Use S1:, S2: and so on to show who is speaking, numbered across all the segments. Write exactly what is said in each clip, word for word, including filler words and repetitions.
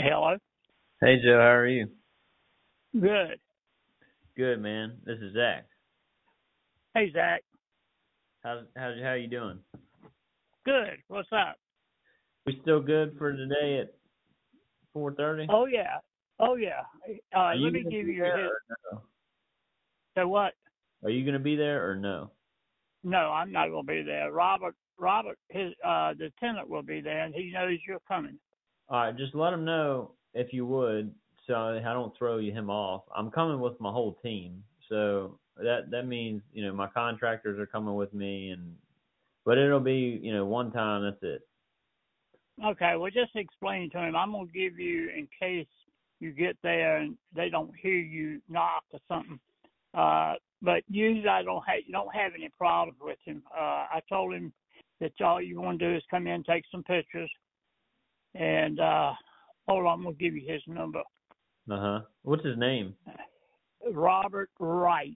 S1: Hello.
S2: Hey Joe, how are you?
S1: Good.
S2: Good, man. This is Zach.
S1: Hey, Zach.
S2: How's how's how you doing?
S1: Good. What's up?
S2: We still good for today at four thirty?
S1: Oh yeah. Oh yeah. Uh,
S2: Are you
S1: let me
S2: gonna
S1: give
S2: be
S1: you
S2: there
S1: his.
S2: or no?
S1: So what?
S2: Are you gonna be there or no?
S1: No, I'm not going to be there. Robert. Robert. His uh, the tenant will be there, and he knows you're coming.
S2: All right, just let him know if you would, so I don't throw you him off. I'm coming with my whole team, so that that means you know my contractors are coming with me, and but it'll be you know one time. That's it.
S1: Okay. Well, just explain to him. I'm going to give you in case you get there and they don't hear you knock or something. Uh, but usually I don't have you don't have any problems with him. Uh, I told him that all you want to do is come in, take some pictures, and uh, hold on, I'm gonna give you his number.
S2: Uh huh. What's his name?
S1: Robert Wright.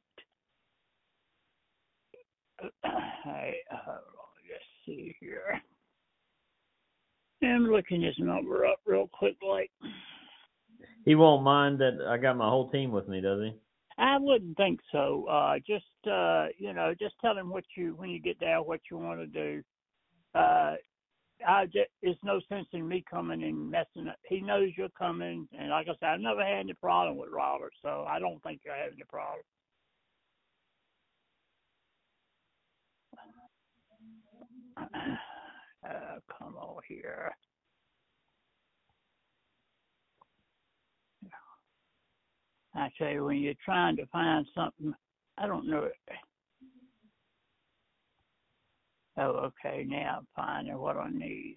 S1: Hey, hold on, let's see here. I'm looking his number up real quick, like.
S2: He won't mind that I got my whole team with me, does he?
S1: I wouldn't think so. Uh, just uh, you know, just tell him what you when you get there, what you want to do. Uh, I just, it's no sense in me coming and messing up. He knows you're coming, and like I said, I've never had any problem with Robert, so I don't think you're having a problem. Uh, come on here. I tell you, when you're trying to find something, I don't know. Oh, okay, now I'm finding what I need.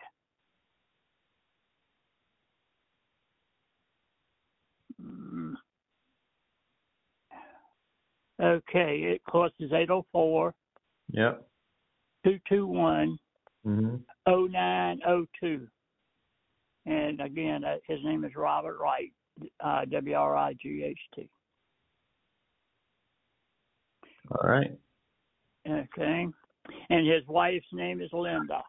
S1: Mm. Okay, it costs is eight oh four,
S2: Yep.
S1: two two one,
S2: Mhm.
S1: oh nine oh two. And again, uh, his name is Robert Wright, uh, W R I G H T.
S2: All right.
S1: Okay. And his wife's name is Linda.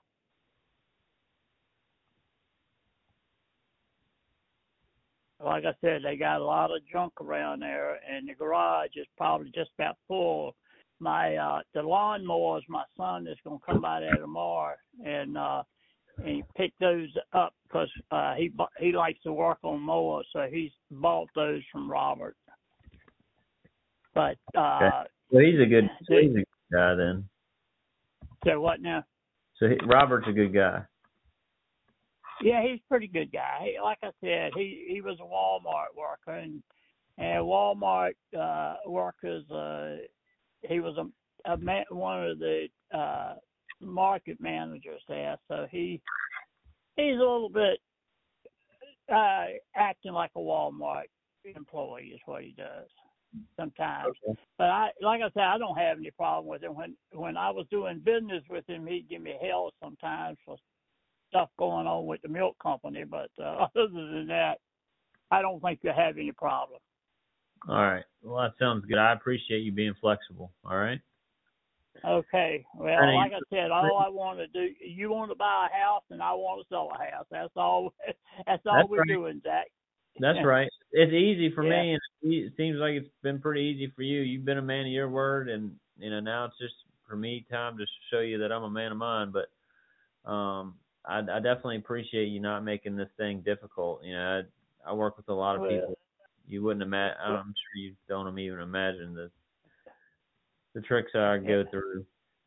S1: Like I said, they got a lot of junk around there, and the garage is probably just about full. My uh, the lawnmowers, my son is going to come by there tomorrow and uh, and pick those up because uh, he he likes to work on mowers, so he's bought those from Robert. But uh,
S2: Okay. Well, he's a good. So
S1: the,
S2: he's a good guy then.
S1: so what now?
S2: So he, Robert's a good guy.
S1: Yeah, he's a pretty good guy. He, like I said, he he was a Walmart worker, and and Walmart uh, workers. Uh, he was a, a man, one of the uh, market managers there, so he he's a little bit uh, acting like a Walmart employee is what he does sometimes.
S2: Okay.
S1: But I, like I said, I don't have any problem with him. When when I was doing business with him, he'd give me hell sometimes for stuff going on with the milk company. But uh, other than that, I don't think you have any problem.
S2: All right. Well, that sounds good. I appreciate you being flexible. All right.
S1: Okay. Well, like I said, all I want to do, you want to buy a house and I want to sell a house. That's all. That's all
S2: That's
S1: we're
S2: right.
S1: doing, Zach.
S2: That's right. It's easy for
S1: Yeah.
S2: me, and it seems like it's been pretty easy for you. You've been a man of your word, and you know now it's just for me time to show you that I'm a man of mine. But um, I, I definitely appreciate you not making this thing difficult. You know, I, I work with a lot of
S1: Well,
S2: people. You wouldn't imagine. I'm sure you don't even imagine the the tricks I go through.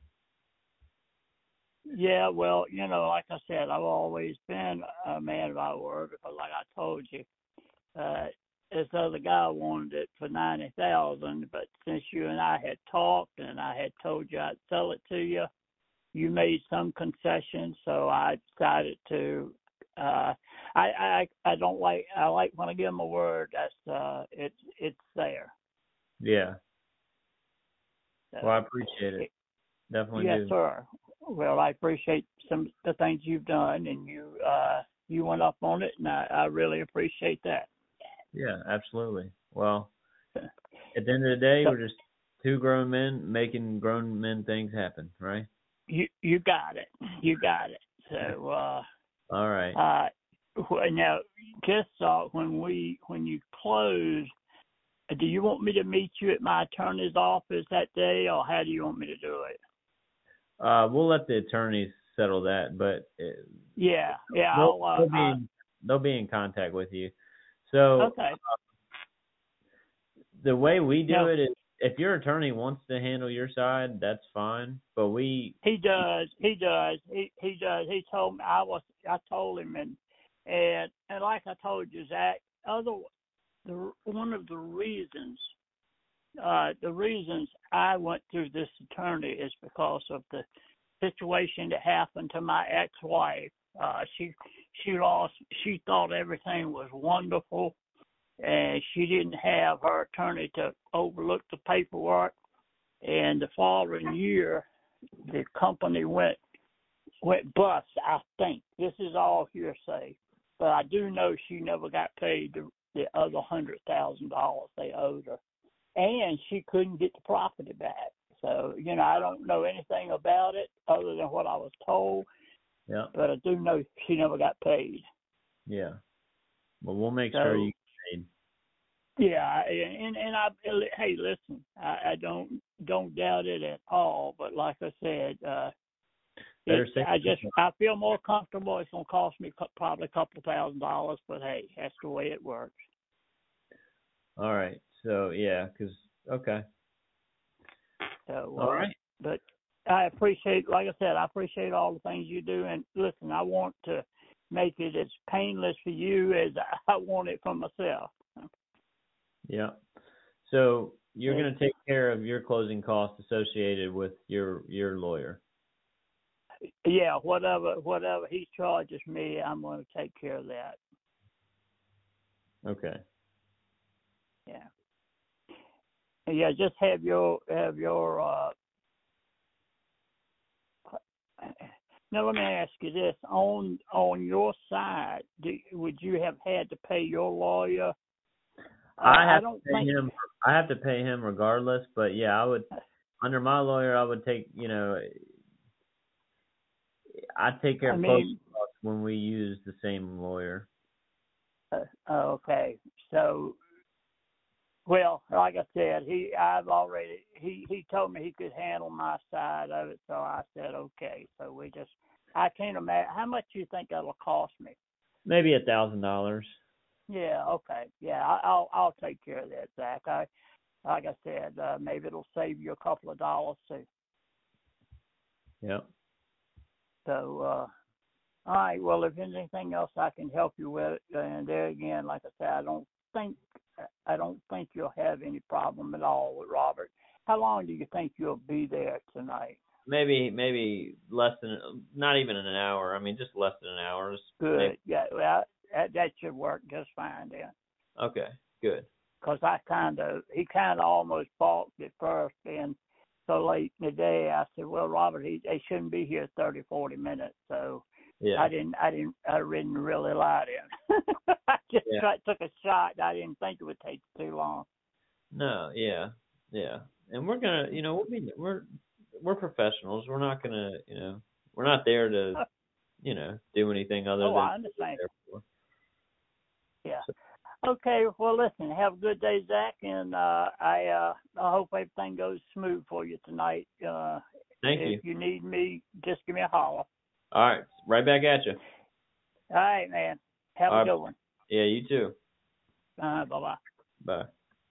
S1: yeah. Well, you know, like I said, I've always been a man of my word. But like I told you, uh, this other guy wanted it for ninety thousand. But since you and I had talked, and I had told you I'd sell it to you, you made some concessions, so I decided to. Uh, I, I I don't like I like when I give them a word. That's uh, it's it's there.
S2: Yeah.
S1: So,
S2: Well, I appreciate it. Definitely
S1: yes,
S2: do.
S1: sir. Well, I appreciate some of the things you've done, and you uh, you went up on it, and I, I really appreciate that.
S2: Yeah, absolutely. Well, at the end of the day,
S1: So,
S2: we're just two grown men making grown men things happen, right?
S1: you you got it. You got it. So. Uh,
S2: All right.
S1: Uh, now, just uh, when we when you close, do you want me to meet you at my attorney's office that day, or how do you want me to do it?
S2: Uh, we'll let the attorneys settle that, but it,
S1: yeah, yeah,
S2: they'll,
S1: I'll, uh,
S2: they'll, be in, they'll be in contact with you. So
S1: okay.
S2: uh, the way we do
S1: no,
S2: it is, if your attorney wants to handle your side, that's fine. But we
S1: he does, he does, he he does. He told me I was, I told him, and and and like I told you, Zach, other the one of the reasons. Uh, the reasons I went through this attorney is because of the situation that happened to my ex-wife. Uh, she she lost. She thought everything was wonderful, and she didn't have her attorney to overlook the paperwork. And the following year, the company went went bust. I think this is all hearsay, but I do know she never got paid the, the other hundred thousand dollars they owed her. And she couldn't get the property back. So, you know, I don't know anything about it other than what I was told.
S2: Yeah.
S1: But I do know she never got paid.
S2: Yeah. Well, we'll make
S1: so,
S2: sure you get paid.
S1: Yeah, and and I hey, listen, I, I don't don't doubt it at all. But like I said, uh, it, I just I feel more comfortable. It's gonna cost me probably a couple of thousand dollars, but hey, that's the way it works.
S2: All right. So yeah, because okay.
S1: So
S2: all
S1: uh,
S2: right.
S1: But I appreciate, like I said, I appreciate all the things you do. And listen, I want to make it as painless for you as I want it for myself.
S2: Yeah. So you're going to take care of your closing costs associated with your your lawyer.
S1: Yeah, whatever whatever he charges me, I'm going to take care of that.
S2: Okay.
S1: Yeah. Yeah, just have your have your. Uh, now let me ask you this: on on your side, do, would you have had to pay your lawyer? Uh,
S2: I have
S1: I don't
S2: to pay
S1: think
S2: him. I have to pay him regardless. But yeah, I would under my lawyer. I would take. You know, I take care
S1: I
S2: of
S1: mean,
S2: closing costs when we use the same lawyer.
S1: Uh, okay, so. Well, like I said, he I've already he, he told me he could handle my side of it, so I said okay. So we just I can't imagine how much you think that'll cost me.
S2: Maybe a thousand dollars.
S1: Yeah, okay, yeah, I, I'll I'll take care of that, Zach. I like I said, uh, maybe it'll save you a couple of dollars too.
S2: Yep.
S1: So, uh, all right. Well, if there's anything else I can help you with, and there again, like I said, I don't think. I don't think you'll have any problem at all with Robert. How long do you think you'll be there tonight?
S2: Maybe, maybe less than, not even an hour. I mean, just less than an hour. Just
S1: good.
S2: maybe.
S1: Yeah, well, that, that should work just fine then.
S2: Okay, good.
S1: Because I kind of, he kind of almost balked at first, and so late in the day, I said, well, Robert, he, they shouldn't be here thirty, forty minutes. So
S2: yeah.
S1: I didn't, I didn't, I didn't really lie to him. I just
S2: yeah.
S1: tried, took a shot. I didn't think it would take too long.
S2: No, yeah, yeah. And we're gonna, you know, we'll be, we're, we're professionals. We're not gonna, you know, we're not there to, you know, do anything other
S1: oh,
S2: than.
S1: I understand. Yeah.
S2: So,
S1: okay. Well, listen. Have a good day, Zach, and uh, I uh, I hope everything goes smooth for you tonight. Uh,
S2: Thank
S1: if
S2: you.
S1: If you need me, just give me a holler.
S2: All right, right back at you.
S1: All right, man. Have
S2: All
S1: a
S2: right.
S1: good one.
S2: Yeah, you too.
S1: Uh, bye bye.
S2: Bye.